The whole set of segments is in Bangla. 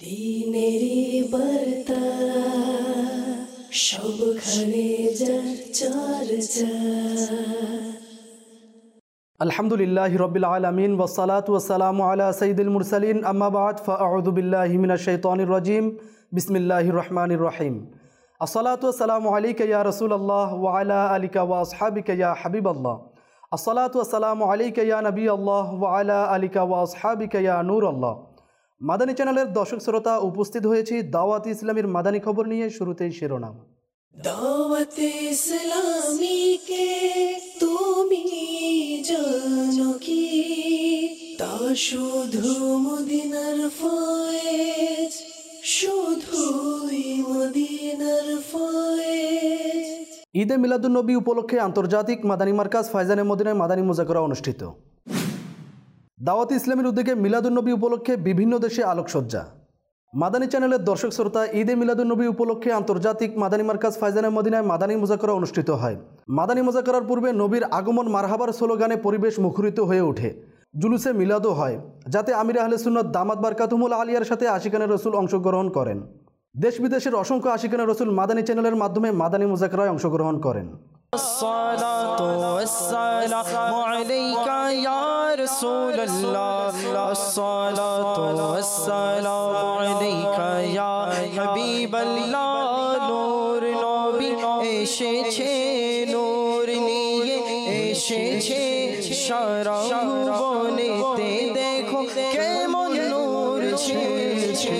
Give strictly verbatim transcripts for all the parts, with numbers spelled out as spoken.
দিনেরি বার্তা সবখানে যার চর্চা। আলহামদুলিল্লাহি রাব্বিল আলামিন ওয়াসসালাতু ওয়াসসালামু আলা সাইয়্যিদিল মুরসালিন আম্মা বা'দ ফাআউযু বিল্লাহি মিনাশ শাইতানির রাজিম বিসমিল্লাহির রহমানির রহিম। আসসালাতু ওয়াসসালামু আলাইকা ইয়া রাসূলুল্লাহ ওয়া আলা আলিকা ওয়া আসহাবিকা ইয়া হাবিবাল্লাহ। আসসালাতু ওয়াসসালামু আলাইকা ইয়া নবিয়াল্লাহ ওয়া আলা আলিকা ওয়া আসহাবিকা ইয়া নূরাল্লাহ। মাদানী চ্যানেলের দর্শক শ্রোতা, উপস্থিত হয়েছি দাওয়াত ইসলামীর মাদানী খবর নিয়ে। শুরুতেই শিরোনাম। দাওয়াত ইসলামী কে তুমি জানো কি, তা শুধু মদিনার ফয়েজ, শুধুই মদিনার ফয়েজ। ঈদে মিলাদুন্নবী উপলক্ষে আন্তর্জাতিক মাদানী মার্কাজ ফায়জানে মদিনায় মাদানী মুজাকরা অনুষ্ঠিত। দাওয়াত ইসলামীর উদ্যোগে মিলাদুন্নবী উপলক্ষে বিভিন্ন দেশে আলোকসজ্জা। মাদানী চ্যানেলের দর্শক শ্রোতা, ঈদে মিলাদুন্নবী উপলক্ষে আন্তর্জাতিক মাদানী মার্কাজ ফায়জানে মদিনায় মাদানী মুজাকরা অনুষ্ঠিত হয়। মাদানী মুজাকরার পূর্বে নবীর আগমন মারহাবার স্লোগানে পরিবেশ মুখরিত হয়ে ওঠে। জুলুসে মিলাদও হয়, যাতে আমির আহলে সুন্নাত দামাত বারকাতুহুল আলিয়ার সাথে আশিকানে রসুল অংশগ্রহণ করেন। দেশ বিদেশের অসংখ্য আশিকানে রসুল মাদানী চ্যানেলের মাধ্যমে মাদানী মুজাকরায় অংশগ্রহণ করেন। الصلاة والسلام عليك يا رسول الله، الصلاة والسلام عليك يا حبيب الله। নূর নবী এসেছে, নূর নিয়ে এসেছে, সারা ভুবনেতে দেখো কেমন নূর ছেয়েছে।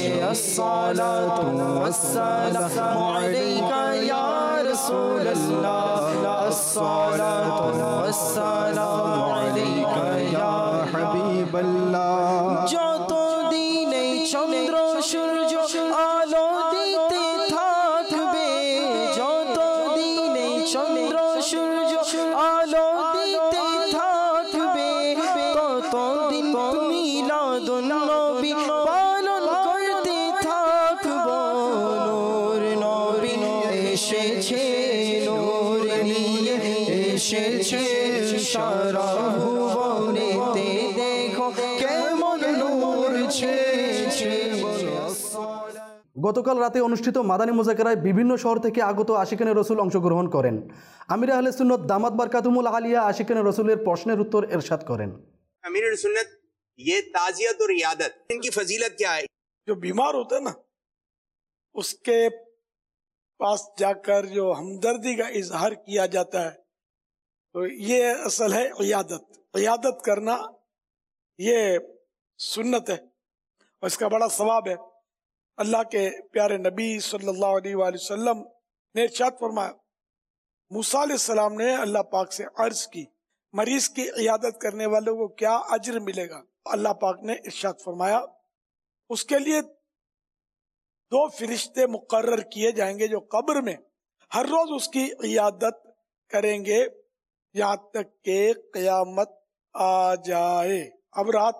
الصلاة والسلام عليك يا رسول الله، الصلاة والسلام عليك يا حبيب الله। যত দিন এই চন্দ্র সূর্য আলো দিতে থাকবে, যত দিন এই চন্দ্র সূর্য আলো দিতে থাকবে, ততদিন মিলাদুন নবী পালন করতে থাকবো। নূর নবী এসেছে, নূর নিয়ে এসেছে, সারা ভুবনেতে দেখো কেমন নূর ছেয়েছে। গতকাল রাতে অনুষ্ঠিত মাদানী মুজাকরায় বিভিন্ন শহর থেকে আগত আশিকানে রসুল অংশগ্রহণ করেন। আমির আহলে সুন্নাত দামাত বারকাতুহুল আলিয়া আশিকানে রসুলের প্রশ্নের উত্তর ইরশাদ করেন। अमीर सुन्नत ये ताजियत और इयादत, इनकी फजीलत क्या है? जो बीमार होता है ना, उसके पास जाकर जो हमदर्दी का इजहार किया जाता है, तो ये असल है इयादत। इयादत करना ये सुन्नत है और इसका बड़ा सवाब है। अल्लाह के प्यारे नबी सल्लल्लाहु अलैहि वसल्लम ने इरशाद फरमाया, मूसा अलैहिस्सलाम ने अल्लाह पाक से अर्ज की, मरीज की इयादत करने वालों को क्या अज्र मिलेगा? अल्लाह पाक ने इरशाद फरमाया, उसके लिए दो फरिश्ते मुकर्रर किए जाएंगे जो कब्र में हर रोज उसकी इयादत करेंगे यहाँ तक के क़यामत आ जाए। अब रात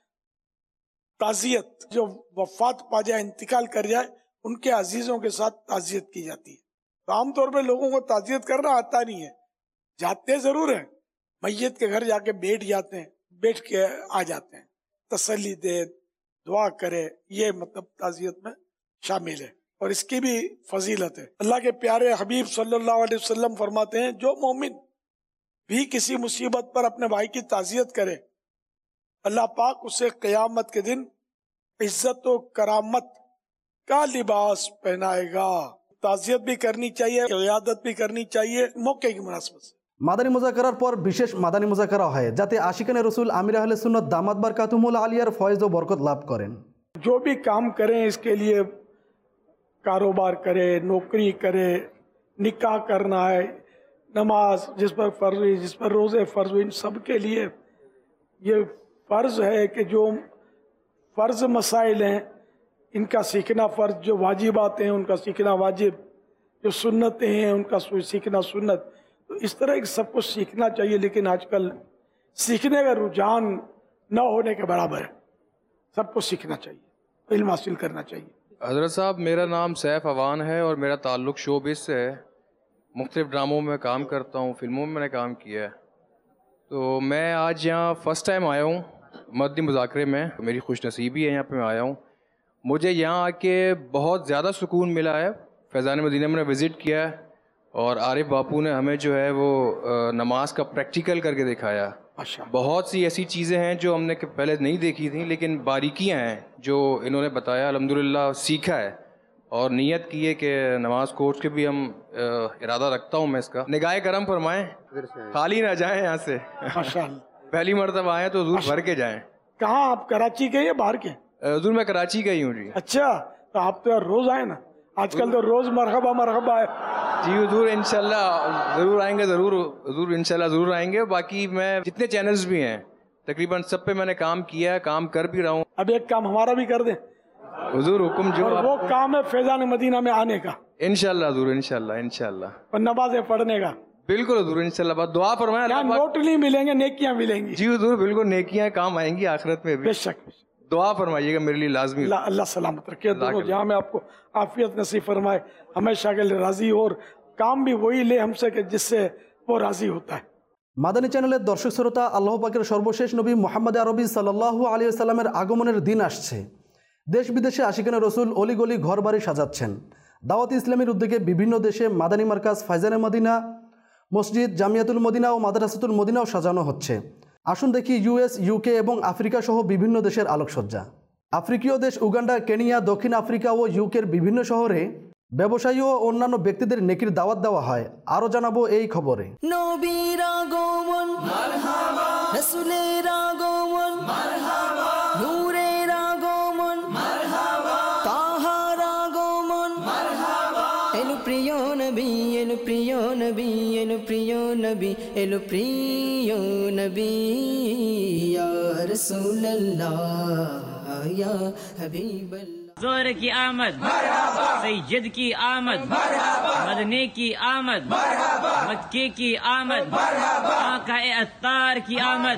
ताज़ियत, जो वफात पा जाए, इंतकाल कर जाए, उनके अजीजों के साथ ताज़ियत की जाती है। तो आमतौर पर लोगों को ताज़ियत करना आता नहीं है, जाते जरूर हैं, मैयत के घर जाके बैठ जाते हैं, बैठ के आ जाते हैं, तसल्ली दे, दुआ करे, ये मतलब ताज़ियत में शामिल है और इसकी भी फजीलत है। अल्लाह के प्यारे हबीब सल्लल्लाहु अलैहि वसल्लम फरमाते हैं, जो मोमिन भी किसी मुसीबत पर अपने भाई की ताज़ियत करे, अल्लाह पाक उसे क़यामत के दिन इज्जत और करामत का लिबास पहनाएगा। ताज़ियत भी करनी चाहिए, इयादत भी करनी चाहिए मौके की मुनासिबत से। মাদানী মুজাকরার পর বিশেষ মাদানী মুজাকরা হয়, যাতে আশিকানে রসুল আমির আহলে সুন্নাত দামাত বারকাতুহুল আলিয়ার ফয়েজ ও বরকত লাভ করেন। जो भी काम करें इसके लिए, कारोबार करे, नौकरी करे, निकाह करना है, नमाज जिस पर फ़र्ज हुई, जिस पर रोज़े फ़र्ज हुई, इन सब के लिए ये फ़र्ज़ है कि जो फ़र्ज़ मसाइल हैं इनका सीखना फ़र्ज़, जो वाजिबात हैं उनका सीखना वाजिब, जो सुन्नतें हैं उनका सीखना सुन्नत। तो इस तरह सब कुछ सीखना चाहिए, लेकिन आजकल सीखने का रुझान न होने के बराबर है। सबको सीखना चाहिए, इल्म हासिल करना चाहिए। हज़रत साहब, मेरा नाम सैफ अवान है और मेरा ताल्लुक़ शोबिस से है। मुख्तलिफ़ ड्रामों में काम करता हूँ, फ़िल्मों में मैंने काम किया है। तो मैं आज यहाँ फ़र्स्ट टाइम आया हूँ मदनी मुज़ाकरे में, मेरी खुश नसीबी है यहाँ पे मैं आया हूँ। मुझे यहाँ आके बहुत ज़्यादा सुकून मिला है। फैज़ान मदीना में विज़िट किया है और आरिफ बापू ने हमें जो है वो नमाज का प्रैक्टिकल करके दिखाया। माशाअल्लाह। बहुत सी ऐसी चीज़ें हैं जो हमने पहले नहीं देखी थी, लेकिन बारीकियाँ हैं जो इन्होंने बताया, अल्हम्दुलिल्लाह सीखा है और नियत की है कि नमाज कोर्स के भी हम इरादा रखता हूँ मैं इसका। निगाह करम फरमाएं, खाली ना जाएं यहाँ से। माशाअल्लाह। पहली मरतबा आए तो हजूर भर के जाएं। कहाँ आप, कराची के या बाहर के? हजूर मैं कराची का ही हूँ जी। अच्छा, तो आप तो यार रोज आए ना, आजकल तो रोज मरहबा मरहबा है। जी हुजूर इंशाल्लाह ज़रूर आएंगे, ज़रूर हुजूर इंशाल्लाह ज़रूर आएंगे। बाकी मैं जितने चैनल्स भी हैं तकरीबन सब पे मैंने काम किया है, काम कर भी रहा हूँ। अब एक काम हमारा भी कर दें, हुजूर हुक्म जो और वो काम है फैज़ान मदीना में आने का इंशाल्लाह हुजूर, इंशाल्लाह इंशाल्लाह और नमाजें पढ़ने का। बिल्कुल हुजूर इंशाल्लाह। बस दुआ फरमाएं यहाँ अल्लाह पाक। नोट नहीं मिलेंगे, नेकियां मिलेंगी। जी हुजूर बिल्कुल, नेकियां काम आएंगी आखिरत में भी। बेशक। दुआ फरमाइएगा मेरे लिए लाजमी। अल्लाह अल्लाह सलामत रखे, दोनों जहाँ में आपको आफियत नसीब फरमाए, हमेशा के लिए राजी हो, और काम भी वही ले हमसे कि जिससे वो राजी होता है। মাদানী চ্যানেলের দর্শক শ্রোতা, আল্লাহ পাকের সর্বশেষ নবী মুহাম্মদ আরবি সাল্লাল্লাহু আলাইহি ওয়াসাল্লামের আগমনের দিন আসছে। দেশ বিদেশে আশিকানে রসুল অলিগলি ঘরবাড়ি সাজাচ্ছেন। দাওয়াত ইসলামের উদ্যোগে বিভিন্ন দেশে মাদানী মার্কাজ ফাইজানে মদিনা, মসজিদ, জামিয়াতুল মদিনা ও মাদ্রাসাতুল মদিনাও সাজানো হচ্ছে। আসুন দেখি ইউএস, ইউকে এবং আফ্রিকা সহ বিভিন্ন দেশের আলোকসজ্জা। আফ্রিকীয় দেশ উগান্ডা, কেনিয়া, দক্ষিণ আফ্রিকা ও ইউকের বিভিন্ন শহরে ব্যবসায়ী ও অন্যান্য ব্যক্তিদের নেকির দাওয়াত দেওয়া হয়। আরও জানাবো এই খবরে। নবীর আগমন মারহাবা, রাসূলের আগমন মারহাবা, নূরের আগমন মারহাবা, তাহার আগমন মারহাবা, এলো প্রিয় নবী, এলো প্রিয় নবী, এলো প্রিয় নবী, এলো প্রিয় নবী, ইয়া রাসূলুল্লাহ ইয়া হাবিবাল্লাহ। जोर की आमद, सैयद की आमद, मदने की आमद, मक्के की आमद, आका ए अत्तार की आमद,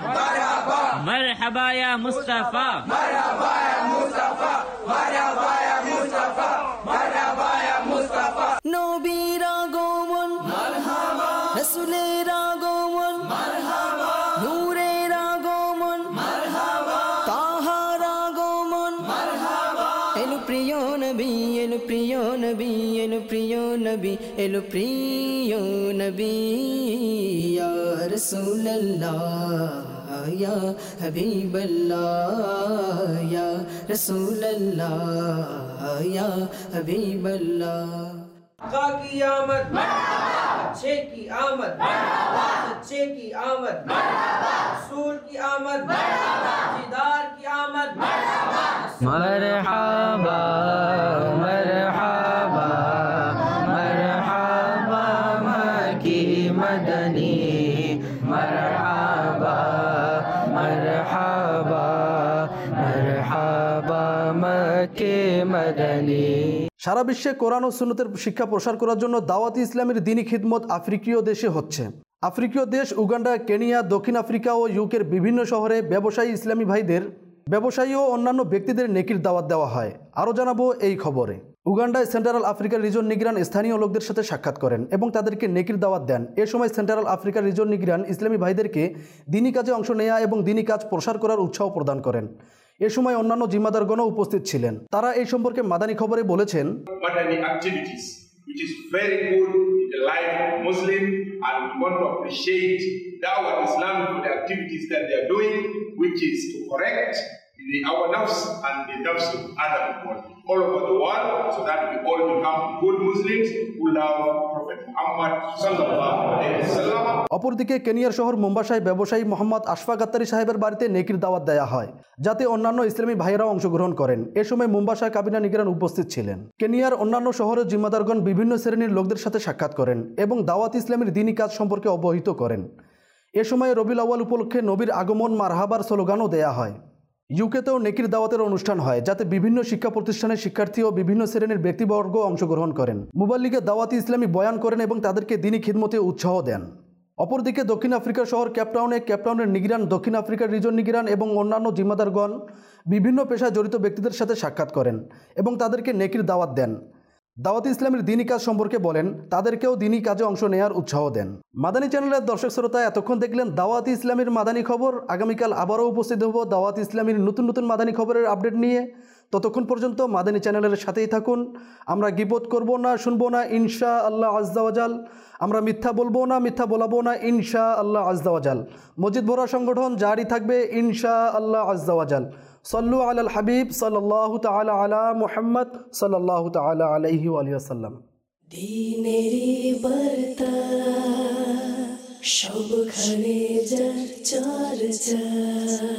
मरहबा या मुस्तफा, मरहबा या मुस्तफा, मरहबा या मुस्तफा, मरहबा या मुस्तफा। नबीर আগমন মারহাবা, রাসূলের আগমন মারহাবা, নূরের আগমন মারহাবা, তাহার আগমন মারহাবা, এলো প্রিয় নবী, এলো প্রিয় নবী, এলো প্রিয় নবী, এলো প্রিয় নবী, ইয়া রাসূলুল্লাহ ইয়া হাবিবাল্লাহ, ইয়া রাসূলুল্লাহ ইয়া হাবিবাল্লাহ। आका की आमद, अच्छे की आमद, सच्चे की आमद, रसूल की आमद, दीदार की आमद, मरहबा मरहबा मरहबा मकी मदनी, मरहबा मरहबा मरहबा मके मदनी। সারা বিশ্বে কোরআন ও সুন্নতের শিক্ষা প্রসার করার জন্য দাওয়াতি ইসলামের দ্বীনি খিদমত আফ্রিকীয় দেশে হচ্ছে। আফ্রিকীয় দেশ উগান্ডা, কেনিয়া, দক্ষিণ আফ্রিকা ও ইউকের বিভিন্ন শহরে ব্যবসায়ী ইসলামী ভাইদের, ব্যবসায়ী ও অন্যান্য ব্যক্তিদের নেকির দাওয়াত দেওয়া হয়। আরও জানাবো এই খবরে। উগান্ডায় সেন্ট্রাল আফ্রিকার রিজন নিগরান স্থানীয় লোকদের সাথে সাক্ষাৎ করেন এবং তাদেরকে নেকির দাওয়াত দেন। এ সময় সেন্ট্রাল আফ্রিকার রিজন নিগরান ইসলামী ভাইদেরকে দ্বীনি কাজে অংশ নেওয়া এবং দ্বীনি কাজ প্রসার করার উৎসাহ প্রদান করেন। এ সময় অন্যান্য জিম্মাদারগণও উপস্থিত ছিলেন। তারা এই সম্পর্কে মাদানী খবরে বলেছেন, Madani activities, which is very good in the life of Muslim, and we want to appreciate Dawah Islam for the activities that they are doing, which is to correct the our nafs and the nafs of other people all over the world, so that we all become good Muslims who love Prophet Muhammad sallallahu alaihi wasallam. অপরদিকে কেনিয়ার শহর মোম্বাসায় ব্যবসায়ী মোহাম্মদ আশফাক আত্তারি সাহেবের বাড়িতে নেকির দাওয়াত দেওয়া হয়, যাতে অন্যান্য ইসলামী ভাইয়েরাও অংশগ্রহণ করেন। এ সময় মোম্বাসায় কাবিনা নিগরান উপস্থিত ছিলেন। কেনিয়ার অন্যান্য শহরের জিম্মাদারগণ বিভিন্ন শ্রেণীর লোকদের সাথে সাক্ষাৎ করেন এবং দাওয়াত ইসলামের দ্বীনি কাজ সম্পর্কে অবহিত করেন। এ সময় রবিউল আউয়াল উপলক্ষে নবীর আগমন মারহাবার স্লোগানও দেয়া হয়। ইউকেতেও নেকির দাওয়াতের অনুষ্ঠান হয়, যাতে বিভিন্ন শিক্ষা প্রতিষ্ঠানের শিক্ষার্থী ও বিভিন্ন শ্রেণীর ব্যক্তিবর্গ অংশগ্রহণ করেন। মুবাল্লিগে দাওয়াতি ইসলামী বয়ান করেন এবং তাদেরকে দ্বীনি খিদমতে উৎসাহ দেন। অপরদিকে দক্ষিণ আফ্রিকার শহর কেপটাউনে কেপটাউনের নিগরান, দক্ষিণ আফ্রিকার রিজন নিগরান এবং অন্যান্য জিম্মাদারগণ বিভিন্ন পেশায় জড়িত ব্যক্তিদের সাথে সাক্ষাৎ করেন এবং তাদেরকে নেকির দাওয়াত দেন। দাওয়াতি ইসলামের দ্বীনি কাজ সম্পর্কে বলেন, তাদেরকেও দ্বীনি কাজে অংশ নেওয়ার উৎসাহ দেন। মাদানী চ্যানেলের দর্শক শ্রোতা, এতক্ষণ দেখলেন দাওয়াতি ইসলামের মাদানী খবর। আগামীকাল আবারও উপস্থিত হব দাওয়াতি ইসলামের নতুন নতুন মাদানী খবরের আপডেট নিয়ে। ততক্ষণ পর্যন্ত মাদানী চ্যানেলের সাথেই থাকুন। আমরা গীবত করব না, শুনবো না ইনশা আল্লাহ আজ্জা ওয়াজাল। আমরা মিথ্যা বলবো না, মিথ্যা বলাবো না ইনশা আল্লাহ আজ্জা ওয়াজাল। মসজিদ ভরা সংগঠন জারি থাকবে ইনশা আল্লাহ আজ্জা ওয়াজাল। সল্লু আলাল হাবিব সাল্লাল্লাহু তাআলা আলা মুহাম্মদ সাল্লাল্লাহু তাআলা আলাইহি ওয়া আলিহি ওয়াসাল্লাম। দিনেরি বার্তা সবখানে যার চর্চা।